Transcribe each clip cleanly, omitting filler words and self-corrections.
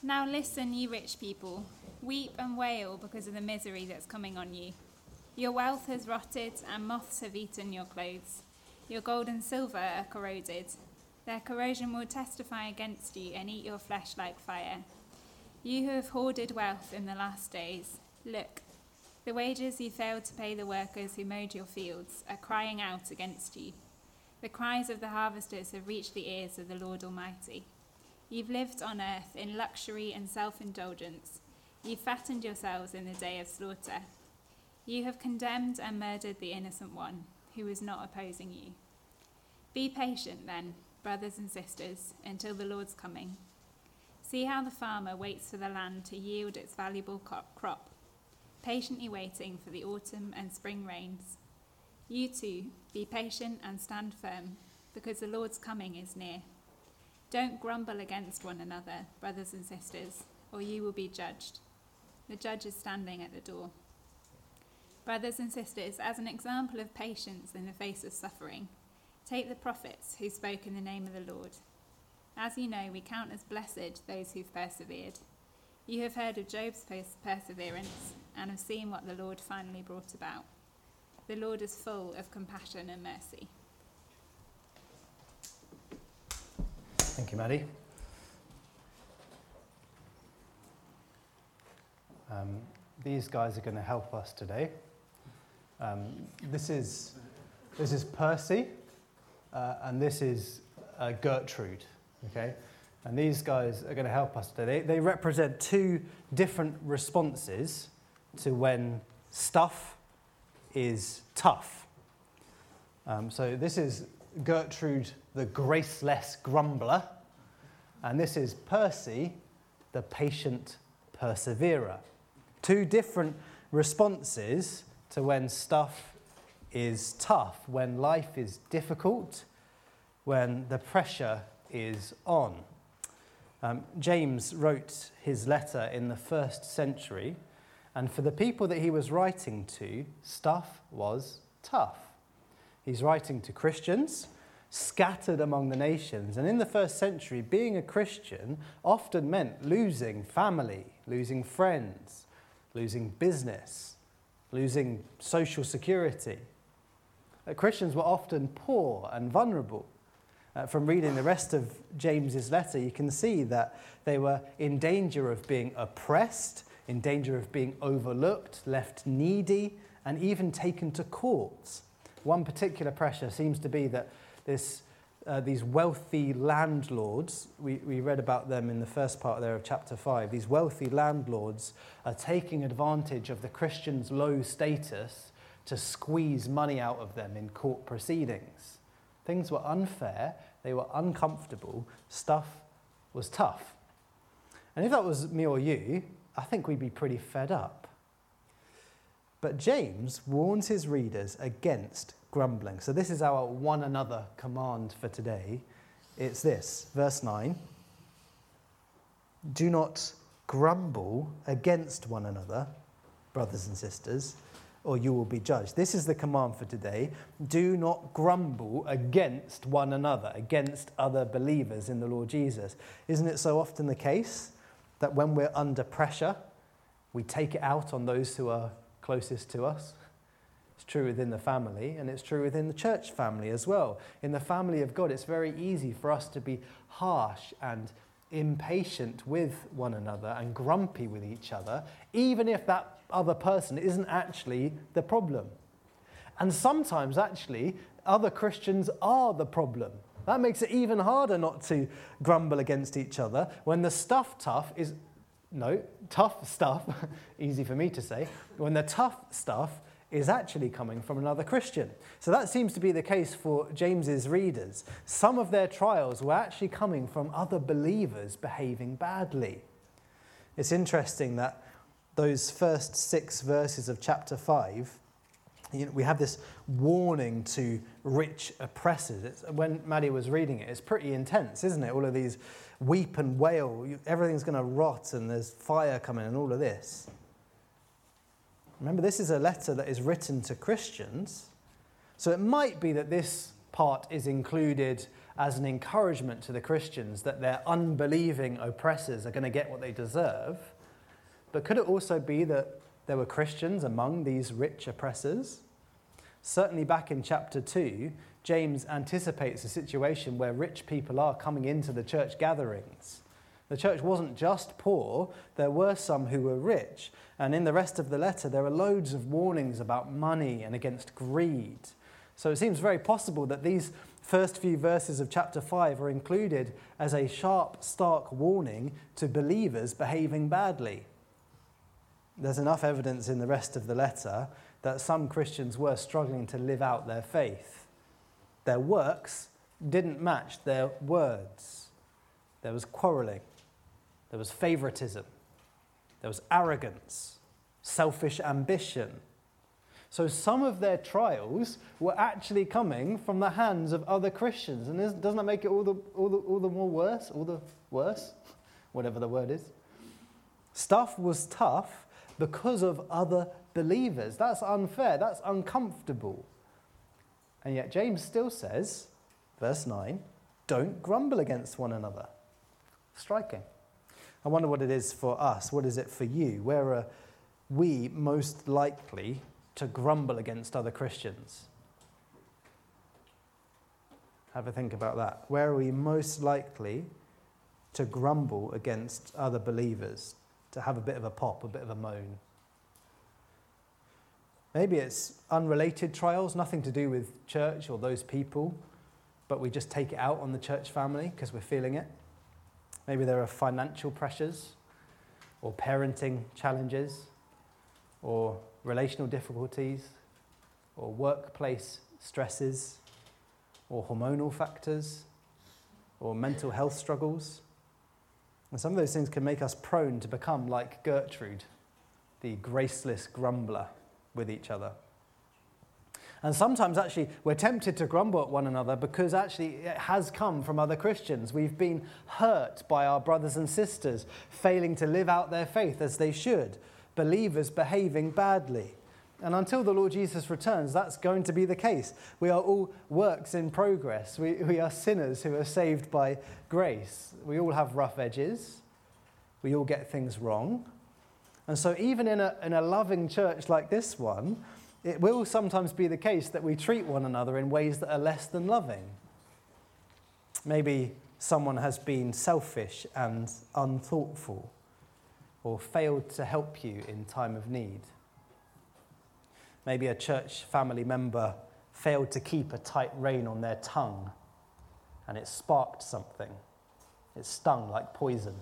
Now listen, you rich people. Weep and wail because of the misery that's coming on you. Your wealth has rotted and moths have eaten your clothes. Your gold and silver are corroded. Their corrosion will testify against you and eat your flesh like fire. You who have hoarded wealth in the last days, look, the wages you failed to pay the workers who mowed your fields are crying out against you. The cries of the harvesters have reached the ears of the Lord Almighty. You've lived on earth in luxury and self-indulgence. You've fattened yourselves in the day of slaughter. You have condemned and murdered the innocent one who was not opposing you. Be patient then, brothers and sisters, until the Lord's coming. See how the farmer waits for the land to yield its valuable crop, patiently waiting for the autumn and spring rains. You too, be patient and stand firm, because the Lord's coming is near. Don't grumble against one another, brothers and sisters, or you will be judged. The judge is standing at the door. Brothers and sisters, as an example of patience in the face of suffering, take the prophets who spoke in the name of the Lord. As you know, we count as blessed those who've persevered. You have heard of Job's perseverance and have seen what the Lord finally brought about. The Lord is full of compassion and mercy. Thank you, Maddie. These guys are going to help us today. This is Percy, and this is Gertrude. Okay, and these guys are going to help us today. They represent two different responses to when stuff is tough. So this is Gertrude, the graceless grumbler, and this is Percy, the patient perseverer. Two different responses to when stuff is tough, when life is difficult, when the pressure is on. James wrote his letter in the 1st century, and for the people that he was writing to, stuff was tough. He's writing to Christians scattered among the nations. And in the 1st century, being a Christian often meant losing family, losing friends, losing business, losing social security. Christians were often poor and vulnerable. From reading the rest of James's letter, you can see that they were in danger of being oppressed, in danger of being overlooked, left needy, and even taken to court. One particular pressure seems to be that these wealthy landlords, we read about them in the first part there of chapter 5, these wealthy landlords are taking advantage of the Christians' low status to squeeze money out of them in court proceedings. Things were unfair, they were uncomfortable, stuff was tough. And if that was me or you, I think we'd be pretty fed up. But James warns his readers against grumbling. So this is our one another command for today. It's this, verse 9. Do not grumble against one another, brothers and sisters, or you will be judged. This is the command for today. Do not grumble against one another, against other believers in the Lord Jesus. Isn't it so often the case that when we're under pressure, we take it out on those who are closest to us? It's true within the family, and it's true within the church family as well. In the family of God, it's very easy for us to be harsh and impatient with one another and grumpy with each other, even if that other person isn't actually the problem. And sometimes, actually, other Christians are the problem. That makes it even harder not to grumble against each other when the tough stuff, easy for me to say, when the tough stuff is actually coming from another Christian. So that seems to be the case for James's readers. Some of their trials were actually coming from other believers behaving badly. It's interesting that those first 6 verses of chapter 5, we have this warning to rich oppressors. When Maddie was reading it, it's pretty intense, isn't it? All of these weep and wail, everything's going to rot and there's fire coming and all of this. Remember, this is a letter that is written to Christians, so it might be that this part is included as an encouragement to the Christians that their unbelieving oppressors are going to get what they deserve? But could it also be that there were Christians among these rich oppressors? Certainly back in chapter 2, James anticipates a situation where rich people are coming into the church gatherings. The church wasn't just poor, there were some who were rich. And in the rest of the letter, there are loads of warnings about money and against greed. So it seems very possible that these first few verses of chapter 5 are included as a sharp, stark warning to believers behaving badly. There's enough evidence in the rest of the letter that some Christians were struggling to live out their faith. Their works didn't match their words. There was quarrelling. There was favoritism. There was arrogance, selfish ambition. So some of their trials were actually coming from the hands of other Christians. And doesn't that make it all the more worse? All the worse? Whatever the word is. Stuff was tough because of other believers. That's unfair. That's uncomfortable. And yet James still says, verse 9, don't grumble against one another. Striking. I wonder what it is for us. What is it for you? Where are we most likely to grumble against other Christians? Have a think about that. Where are we most likely to grumble against other believers? To have a bit of a pop, a bit of a moan? Maybe it's unrelated trials, nothing to do with church or those people, but we just take it out on the church family because we're feeling it. Maybe there are financial pressures or parenting challenges or relational difficulties or workplace stresses or hormonal factors or mental health struggles. And some of those things can make us prone to become like Gertrude, the graceless grumbler with each other. And sometimes actually we're tempted to grumble at one another because actually it has come from other Christians. We've been hurt by our brothers and sisters failing to live out their faith as they should, believers behaving badly. And until the Lord Jesus returns, that's going to be the case. We are all works in progress. We are sinners who are saved by grace. We all have rough edges. We all get things wrong. And so even in a loving church like this one, it will sometimes be the case that we treat one another in ways that are less than loving. Maybe someone has been selfish and unthoughtful or failed to help you in time of need. Maybe a church family member failed to keep a tight rein on their tongue and it sparked something. It stung like poison.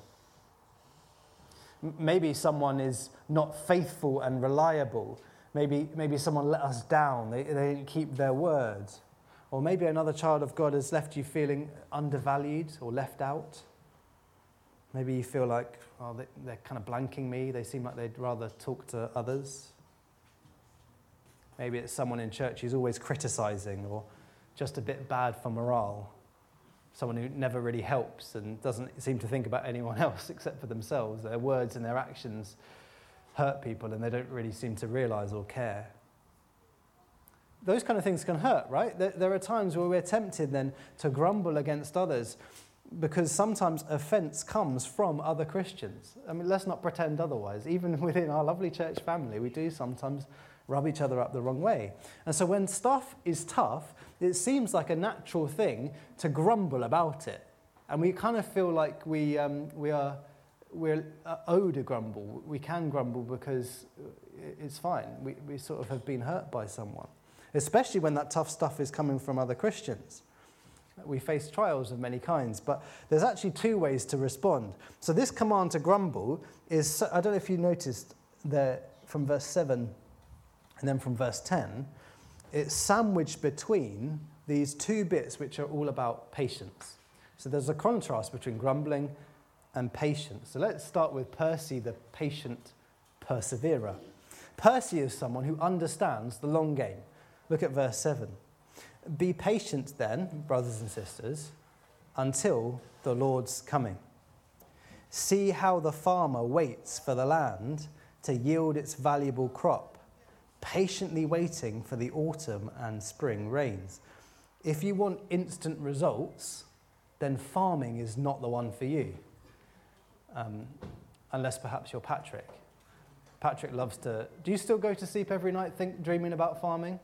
Maybe someone is not faithful and reliable. Maybe someone let us down. They didn't keep their word. Or maybe another child of God has left you feeling undervalued or left out. Maybe you feel like, oh, they're kind of blanking me. They seem like they'd rather talk to others. Maybe it's someone in church who's always criticizing or just a bit bad for morale. Someone who never really helps and doesn't seem to think about anyone else except for themselves. Their words and their actions hurt people and they don't really seem to realize or care. Those kind of things can hurt, right? There are times where we're tempted then to grumble against others because sometimes offense comes from other Christians. I mean, let's not pretend otherwise. Even within our lovely church family, we do sometimes rub each other up the wrong way. And so when stuff is tough, it seems like a natural thing to grumble about it. And we kind of feel like we're owed a grumble. We can grumble because it's fine. We sort of have been hurt by someone, especially when that tough stuff is coming from other Christians. We face trials of many kinds, but there's actually two ways to respond. So this command to grumble is, I don't know if you noticed there from verse 7 and then from verse 10, it's sandwiched between these two bits which are all about patience. So there's a contrast between grumbling and patience. So let's start with Percy, the patient perseverer. Percy is someone who understands the long game. Look at verse 7. Be patient then, brothers and sisters, until the Lord's coming. See how the farmer waits for the land to yield its valuable crop, patiently waiting for the autumn and spring rains. if you want instant results, then farming is not the one for you. Unless perhaps you're Patrick. Patrick loves to... Do you still go to sleep every night dreaming about farming?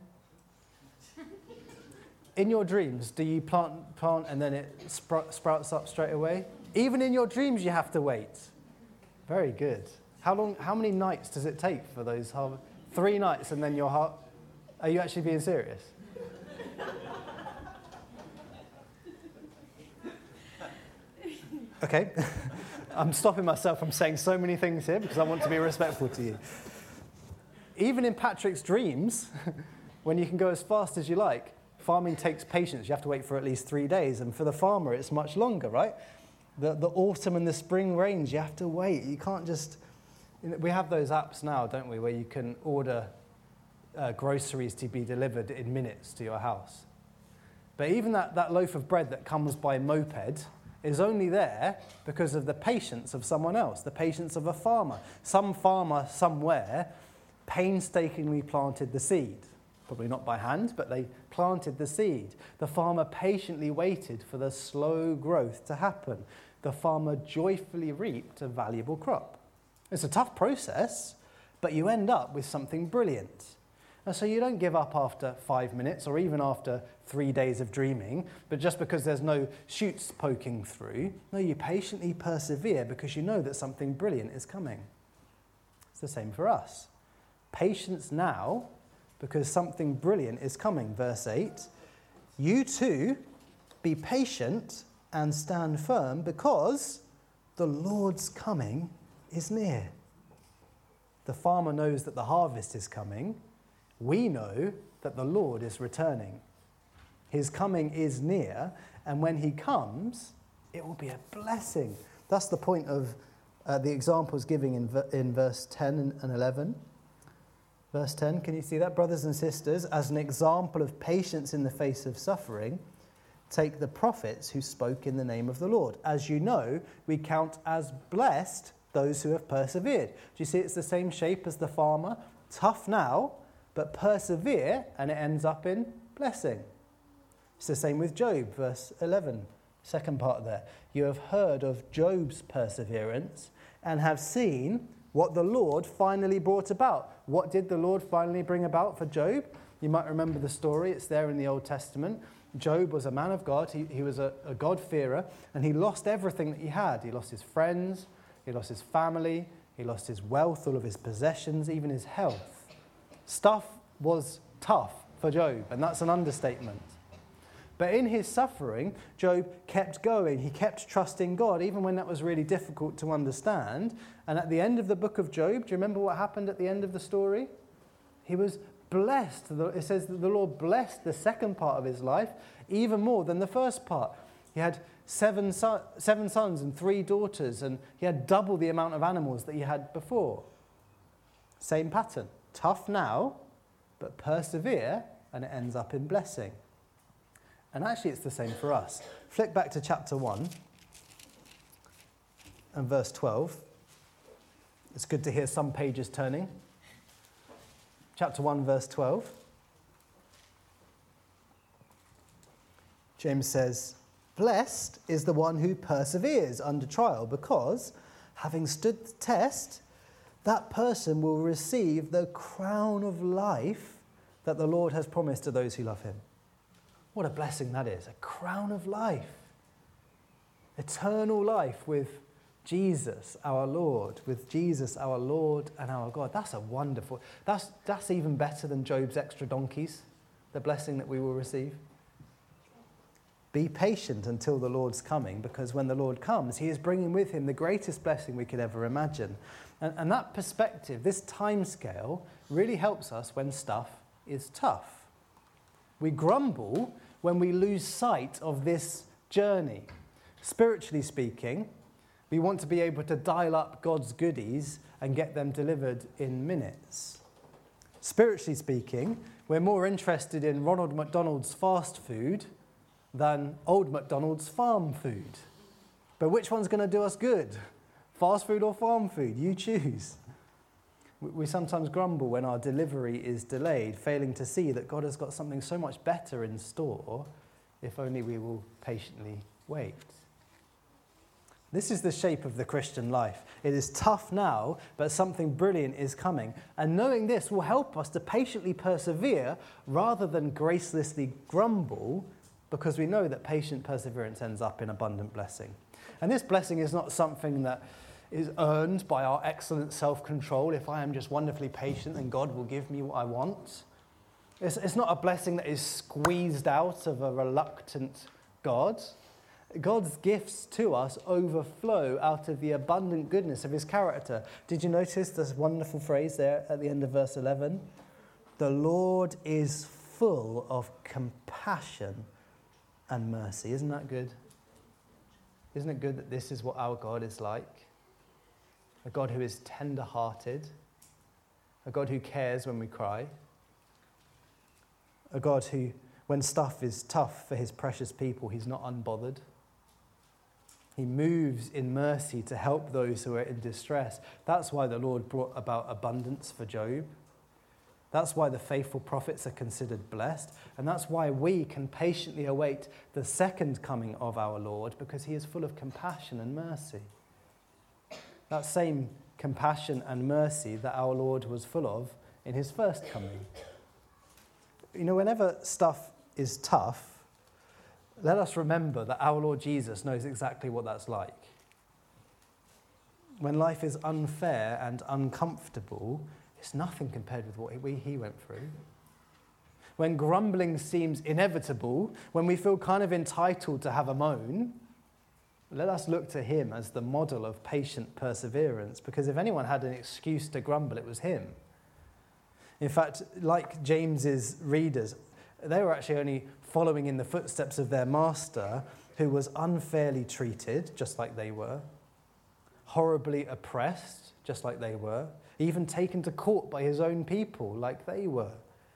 In your dreams, do you plant and then it sprouts up straight away? Even in your dreams, you have to wait. Very good. How many nights does it take for those 3 nights and then your heart... Are you actually being serious? Okay. I'm stopping myself from saying so many things here because I want to be respectful to you. Even in Patrick's dreams, when you can go as fast as you like, farming takes patience. You have to wait for at least 3 days. And for the farmer, it's much longer, right? The autumn and the spring rains, you have to wait. You can't just... We have those apps now, don't we, where you can order groceries to be delivered in minutes to your house. But even that loaf of bread that comes by moped is only there because of the patience of someone else, the patience of a farmer. Some farmer somewhere painstakingly planted the seed. Probably not by hand, but they planted the seed. The farmer patiently waited for the slow growth to happen. The farmer joyfully reaped a valuable crop. It's a tough process, but you end up with something brilliant. And so you don't give up after 5 minutes or even after 3 days of dreaming, but just because there's no shoots poking through. No, you patiently persevere because you know that something brilliant is coming. It's the same for us. Patience now because something brilliant is coming. Verse 8, you too be patient and stand firm because the Lord's coming is near. The farmer knows that the harvest is coming. We know that the Lord is returning. His coming is near, and when he comes, it will be a blessing. That's the point of the examples giving in verse 10 and 11. Verse 10, can you see that? Brothers and sisters, as an example of patience in the face of suffering, take the prophets who spoke in the name of the Lord. As you know, we count as blessed those who have persevered. Do you see it's the same shape as the farmer? Tough now, but persevere, and it ends up in blessing. It's the same with Job, verse 11, second part there. You have heard of Job's perseverance and have seen what the Lord finally brought about. What did the Lord finally bring about for Job? You might remember the story. It's there in the Old Testament. Job was a man of God. He was a God-fearer, and he lost everything that he had. He lost his friends, he lost his family, he lost his wealth, all of his possessions, even his health. Stuff was tough for Job, and that's an understatement. But in his suffering, Job kept going. He kept trusting God, even when that was really difficult to understand. And at the end of the book of Job, do you remember what happened at the end of the story? He was blessed. It says that the Lord blessed the second part of his life even more than the first part. He had seven sons and 3 daughters, and he had double the amount of animals that he had before. Same pattern. Tough now, but persevere, and it ends up in blessing. And actually it's the same for us. Flick back to chapter 1 and verse 12. It's good to hear some pages turning. Chapter 1, verse 12. James says, blessed is the one who perseveres under trial, because, having stood the test, that person will receive the crown of life that the Lord has promised to those who love him. What a blessing that is, a crown of life. Eternal life with Jesus, our Lord, with Jesus, our Lord and our God. That's a wonderful, that's even better than Job's extra donkeys, the blessing that we will receive. Be patient until the Lord's coming, because when the Lord comes, he is bringing with him the greatest blessing we could ever imagine. And that perspective, this time scale, really helps us when stuff is tough. We grumble when we lose sight of this journey. Spiritually speaking, we want to be able to dial up God's goodies and get them delivered in minutes. Spiritually speaking, we're more interested in Ronald McDonald's fast food than Old McDonald's farm food. But which one's going to do us good? Fast food or farm food? You choose. We sometimes grumble when our delivery is delayed, failing to see that God has got something so much better in store if only we will patiently wait. This is the shape of the Christian life. It is tough now, but something brilliant is coming. And knowing this will help us to patiently persevere rather than gracelessly grumble, because we know that patient perseverance ends up in abundant blessing. And this blessing is not something that is earned by our excellent self-control. If I am just wonderfully patient, then God will give me what I want. It's not a blessing that is squeezed out of a reluctant God. God's gifts to us overflow out of the abundant goodness of his character. Did you notice this wonderful phrase there at the end of verse 11? The Lord is full of compassion and mercy. Isn't that good? Isn't it good that this is what our God is like? A God who is tender-hearted, a God who cares when we cry, a God who, when stuff is tough for his precious people, he's not unbothered. He moves in mercy to help those who are in distress. That's why the Lord brought about abundance for Job. That's why the faithful prophets are considered blessed. And that's why we can patiently await the second coming of our Lord, because he is full of compassion and mercy. That same compassion and mercy that our Lord was full of in his first coming. You know, whenever stuff is tough, let us remember that our Lord Jesus knows exactly what that's like. When life is unfair and uncomfortable, it's nothing compared with what he went through. When grumbling seems inevitable, when we feel kind of entitled to have a moan, let us look to him as the model of patient perseverance, because if anyone had an excuse to grumble, it was him. In fact, like James's readers, they were actually only following in the footsteps of their master, who was unfairly treated, just like they were, horribly oppressed, just like they were, even taken to court by his own people, like they were.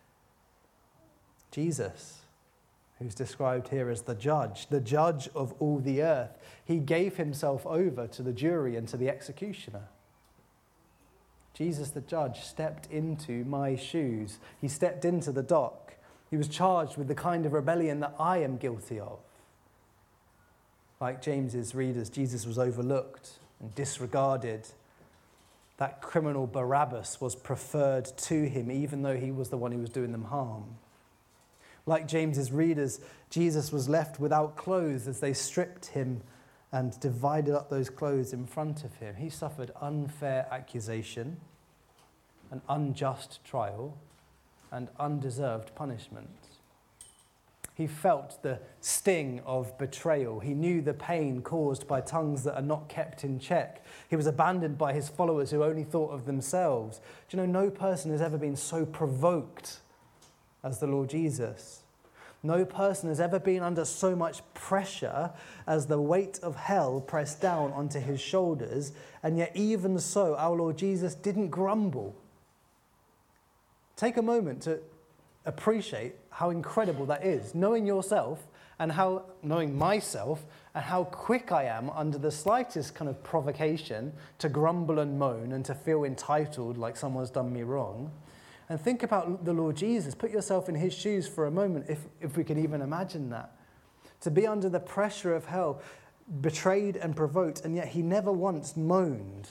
Jesus, who's described here as the judge of all the earth, he gave himself over to the jury and to the executioner. Jesus, the judge, stepped into my shoes. He stepped into the dock. He was charged with the kind of rebellion that I am guilty of. Like James's readers, Jesus was overlooked and disregarded. That criminal Barabbas was preferred to him, even though he was the one who was doing them harm. Like James's readers, Jesus was left without clothes as they stripped him and divided up those clothes in front of him. He suffered unfair accusation, an unjust trial, and undeserved punishment. He felt the sting of betrayal. He knew the pain caused by tongues that are not kept in check. He was abandoned by his followers who only thought of themselves. Do you know, no person has ever been so provoked as the Lord Jesus. No person has ever been under so much pressure as the weight of hell pressed down onto his shoulders, and yet even so, our Lord Jesus didn't grumble. Take a moment to appreciate how incredible that is, knowing yourself and knowing myself and how quick I am under the slightest kind of provocation to grumble and moan and to feel entitled like someone's done me wrong. And think about the Lord Jesus. Put yourself in his shoes for a moment, if we can even imagine that. To be under the pressure of hell, betrayed and provoked, and yet he never once moaned.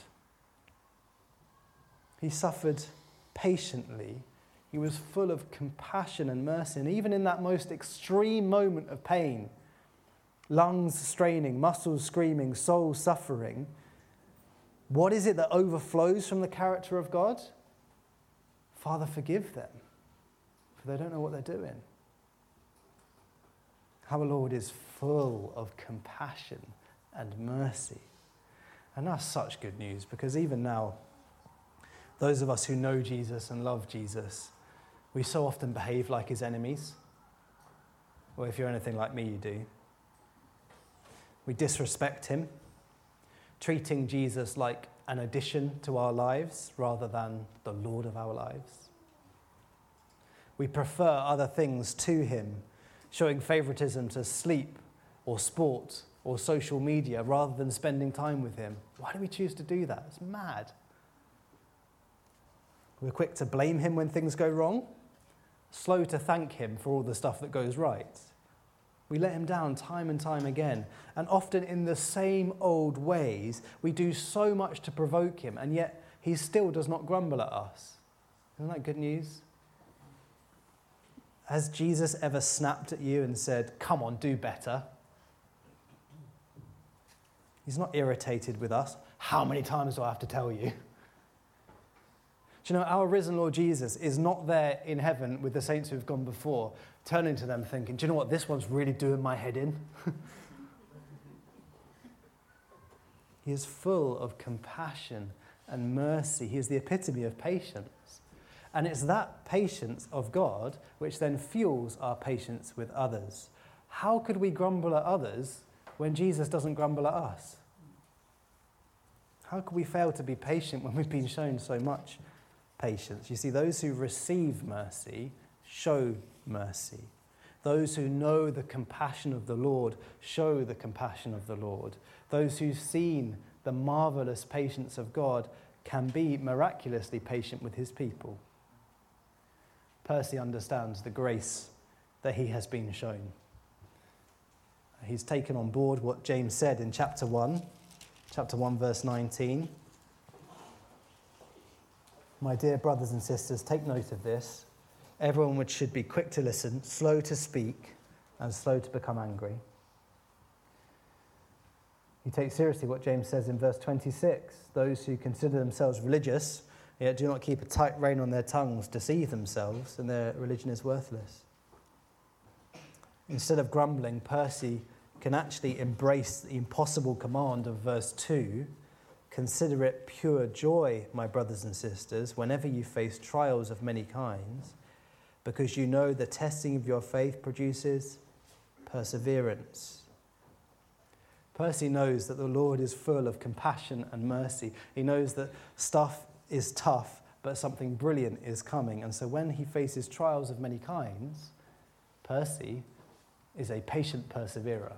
He suffered patiently. He was full of compassion and mercy. And even in that most extreme moment of pain, lungs straining, muscles screaming, soul suffering, what is it that overflows from the character of God? Father, forgive them, for they don't know what they're doing. Our Lord is full of compassion and mercy. And that's such good news, because even now, those of us who know Jesus and love Jesus, we so often behave like his enemies. Or if you're anything like me, you do. We disrespect him, treating Jesus like an addition to our lives rather than the Lord of our lives. We prefer other things to him, showing favoritism to sleep or sport or social media rather than spending time with him. Why do we choose to do that? It's mad. We're quick to blame him when things go wrong, slow to thank him for all the stuff that goes right. We let him down time and time again. And often in the same old ways, we do so much to provoke him, and yet he still does not grumble at us. Isn't that good news? Has Jesus ever snapped at you and said, come on, do better? He's not irritated with us. How many times do I have to tell you? Do you know, our risen Lord Jesus is not there in heaven with the saints who've gone before, turning to them thinking, do you know what, this one's really doing my head in? He is full of compassion and mercy. He is the epitome of patience. And it's that patience of God which then fuels our patience with others. How could we grumble at others when Jesus doesn't grumble at us? How could we fail to be patient when we've been shown so much patience? You see, those who receive mercy show mercy. Those who know the compassion of the Lord show the compassion of the Lord. Those who've seen the marvelous patience of God can be miraculously patient with his people. Percy understands the grace that he has been shown. He's taken on board what James said in chapter 1 verse 19. My dear brothers and sisters, take note of this. Everyone should be quick to listen, slow to speak, and slow to become angry. You take seriously what James says in verse 26. Those who consider themselves religious, yet do not keep a tight rein on their tongues, deceive themselves, and their religion is worthless. Instead of grumbling, Percy can actually embrace the impossible command of verse 2. Consider it pure joy, my brothers and sisters, whenever you face trials of many kinds, because you know the testing of your faith produces perseverance. Percy knows that the Lord is full of compassion and mercy. He knows that stuff is tough, but something brilliant is coming. And so when he faces trials of many kinds, Percy is a patient perseverer.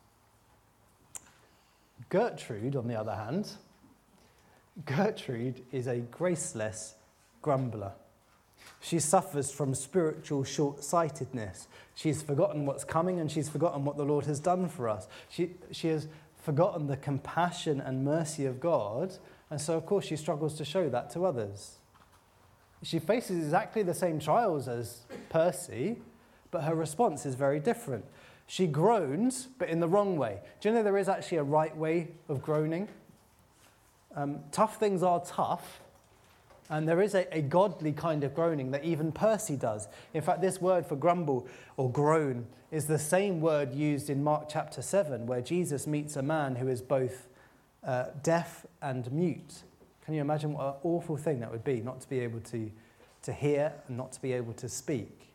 Gertrude, on the other hand, Gertrude is a graceless grumbler. She suffers from spiritual short-sightedness. She's forgotten what's coming, and she's forgotten what the Lord has done for us. She has forgotten the compassion and mercy of God, and so of course she struggles to show that to others. She faces exactly the same trials as Percy, but her response is very different. She groans, but in the wrong way. Do you know there is actually a right way of groaning? Tough things are tough, and there is a godly kind of groaning that even Percy does. In fact, this word for grumble or groan is the same word used in Mark chapter 7, where Jesus meets a man who is both deaf and mute. Can you imagine what an awful thing that would be, not to be able to hear and not to be able to speak?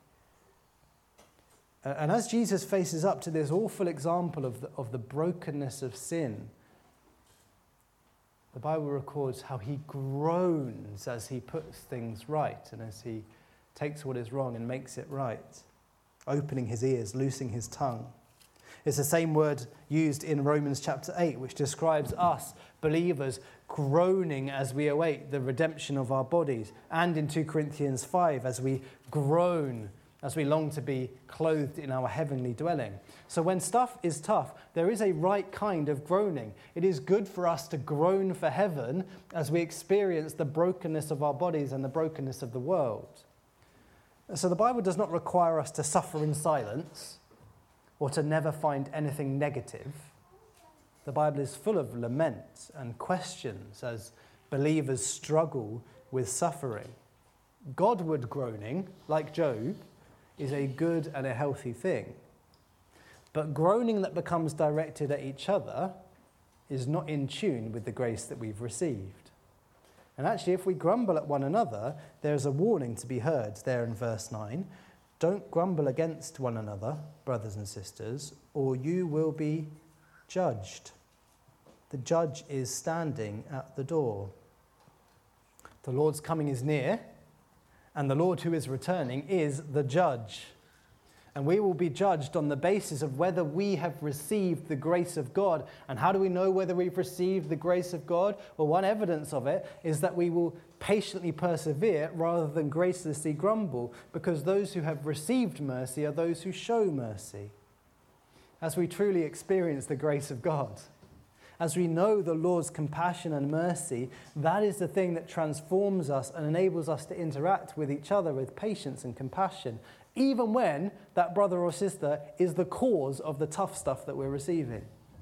And as Jesus faces up to this awful example of the brokenness of sin, the Bible records how he groans as he puts things right and as he takes what is wrong and makes it right, opening his ears, loosing his tongue. It's the same word used in Romans chapter 8, which describes us, believers, groaning as we await the redemption of our bodies, and in 2 Corinthians 5, as we groan as we long to be clothed in our heavenly dwelling. So when stuff is tough, there is a right kind of groaning. It is good for us to groan for heaven as we experience the brokenness of our bodies and the brokenness of the world. So the Bible does not require us to suffer in silence or to never find anything negative. The Bible is full of lament and questions as believers struggle with suffering. Godward groaning, like Job, is a good and a healthy thing. But groaning that becomes directed at each other is not in tune with the grace that we've received. And actually, if we grumble at one another, there's a warning to be heard there in verse 9. Don't grumble against one another, brothers and sisters, or you will be judged. The judge is standing at the door. The Lord's coming is near, and the Lord who is returning is the judge. And we will be judged on the basis of whether we have received the grace of God. And how do we know whether we've received the grace of God? Well, one evidence of it is that we will patiently persevere rather than gracelessly grumble, because those who have received mercy are those who show mercy. as we truly experience the grace of God, as we know the Lord's compassion and mercy, that is the thing that transforms us and enables us to interact with each other with patience and compassion, even when that brother or sister is the cause of the tough stuff that we're receiving.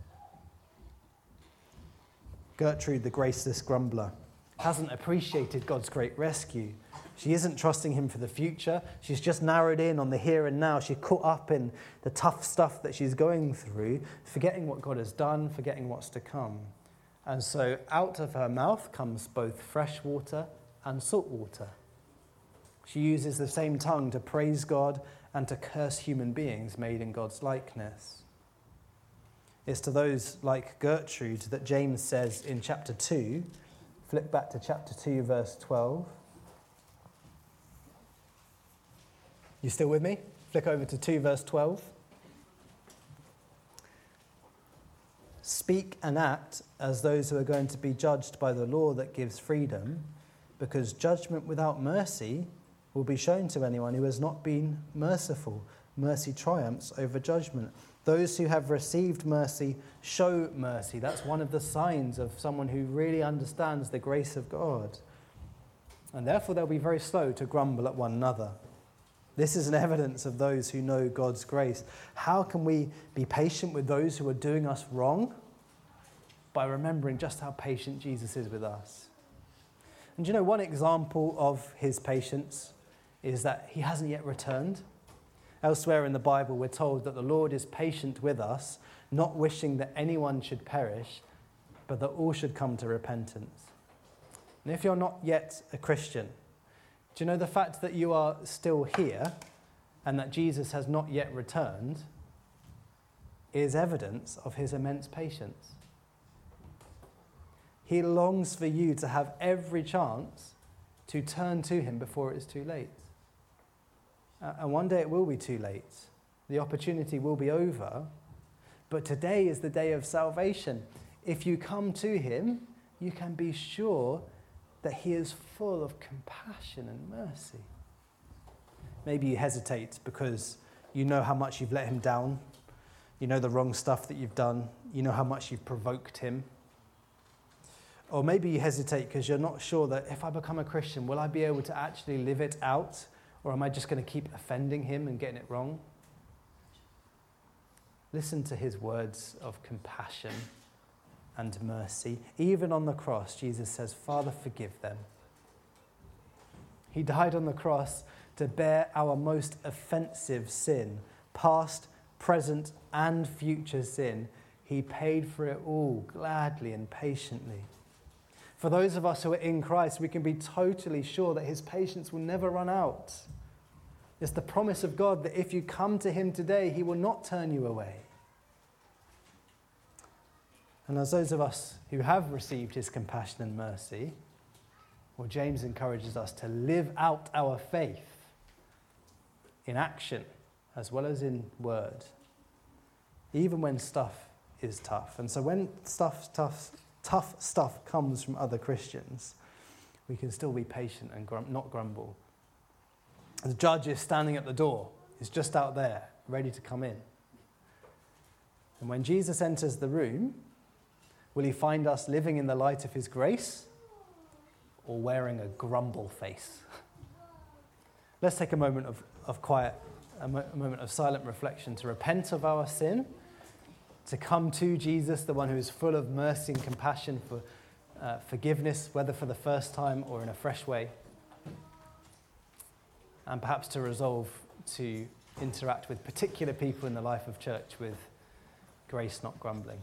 Gertrude, the graceless grumbler, hasn't appreciated God's great rescue. She isn't trusting him for the future. She's just narrowed in on the here and now. She's caught up in the tough stuff that she's going through, forgetting what God has done, forgetting what's to come. And so out of her mouth comes both fresh water and salt water. She uses the same tongue to praise God and to curse human beings made in God's likeness. It's to those like Gertrude that James says in chapter 2, flip back to chapter 2, verse 12. You still with me? Flick over to 2 verse 12. Speak and act as those who are going to be judged by the law that gives freedom, because judgment without mercy will be shown to anyone who has not been merciful. Mercy triumphs over judgment. Those who have received mercy show mercy. That's one of the signs of someone who really understands the grace of God. And therefore they'll be very slow to grumble at one another. This is an evidence of those who know God's grace. How can we be patient with those who are doing us wrong? By remembering just how patient Jesus is with us. And you know, one example of his patience is that he hasn't yet returned. Elsewhere in the Bible, we're told that the Lord is patient with us, not wishing that anyone should perish, but that all should come to repentance. And if you're not yet a Christian, do you know the fact that you are still here and that Jesus has not yet returned is evidence of his immense patience? He longs for you to have every chance to turn to him before it is too late. And one day it will be too late. The opportunity will be over. But today is the day of salvation. If you come to him, you can be sure that he is full of compassion and mercy. Maybe you hesitate because you know how much you've let him down. You know the wrong stuff that you've done. You know how much you've provoked him. Or maybe you hesitate because you're not sure that if I become a Christian, will I be able to actually live it out? Or am I just going to keep offending him and getting it wrong? Listen to his words of compassion and mercy. Even on the cross, Jesus says, Father, forgive them. He died on the cross to bear our most offensive sin, past, present, and future sin. He paid for it all gladly and patiently. For those of us who are in Christ, we can be totally sure that his patience will never run out. It's the promise of God that if you come to him today, he will not turn you away. And as those of us who have received his compassion and mercy, well, James encourages us to live out our faith in action as well as in word, even when stuff is tough. And so when tough stuff comes from other Christians, we can still be patient and not grumble. The judge is standing at the door. He's just out there, ready to come in. And when Jesus enters the room, will he find us living in the light of his grace or wearing a grumble face? Let's take a moment of quiet, a moment of silent reflection to repent of our sin, to come to Jesus, the one who is full of mercy and compassion for forgiveness, whether for the first time or in a fresh way, and perhaps to resolve to interact with particular people in the life of church with grace, not grumbling.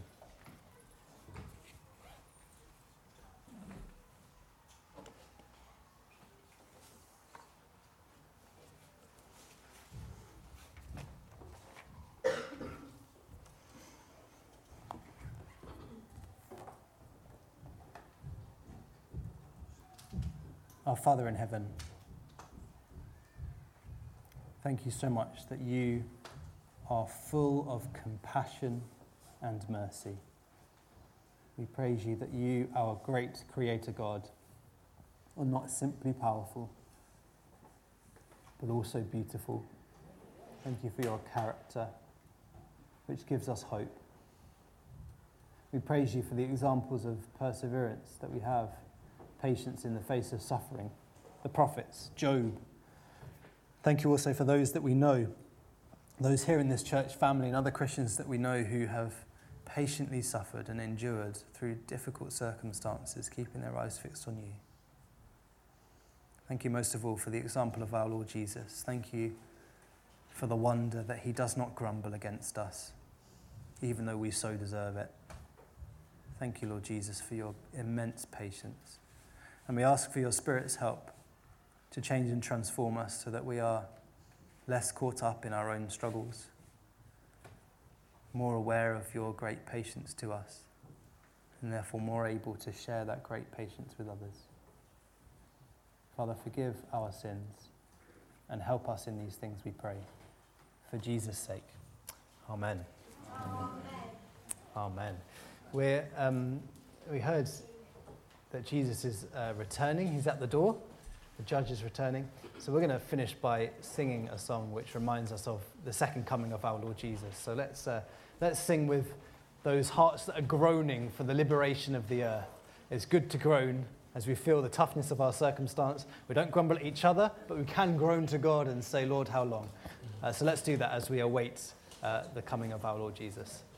Our Father in heaven, thank you so much that you are full of compassion and mercy. We praise you that you, our great Creator God, are not simply powerful, but also beautiful. Thank you for your character. which gives us hope. We praise you for the examples of perseverance that we have, patience in the face of suffering, the prophets, Job. Thank you also for those that we know, those here in this church family and other Christians that we know who have patiently suffered and endured through difficult circumstances, keeping their eyes fixed on you. Thank you most of all for the example of our Lord Jesus. Thank you for the wonder that he does not grumble against us, even though we so deserve it. Thank you, Lord Jesus, for your immense patience. And we ask for your Spirit's help to change and transform us so that we are less caught up in our own struggles, more aware of your great patience to us, and therefore more able to share that great patience with others. Father, forgive our sins and help us in these things, we pray. For Jesus' sake. Amen. Amen. Amen. We heard that Jesus is returning. He's at the door. The judge is returning. So we're going to finish by singing a song which reminds us of the second coming of our Lord Jesus. So let's sing with those hearts that are groaning for the liberation of the earth. It's good to groan as we feel the toughness of our circumstance. We don't grumble at each other, but we can groan to God and say, Lord, how long? So let's do that as we await the coming of our Lord Jesus.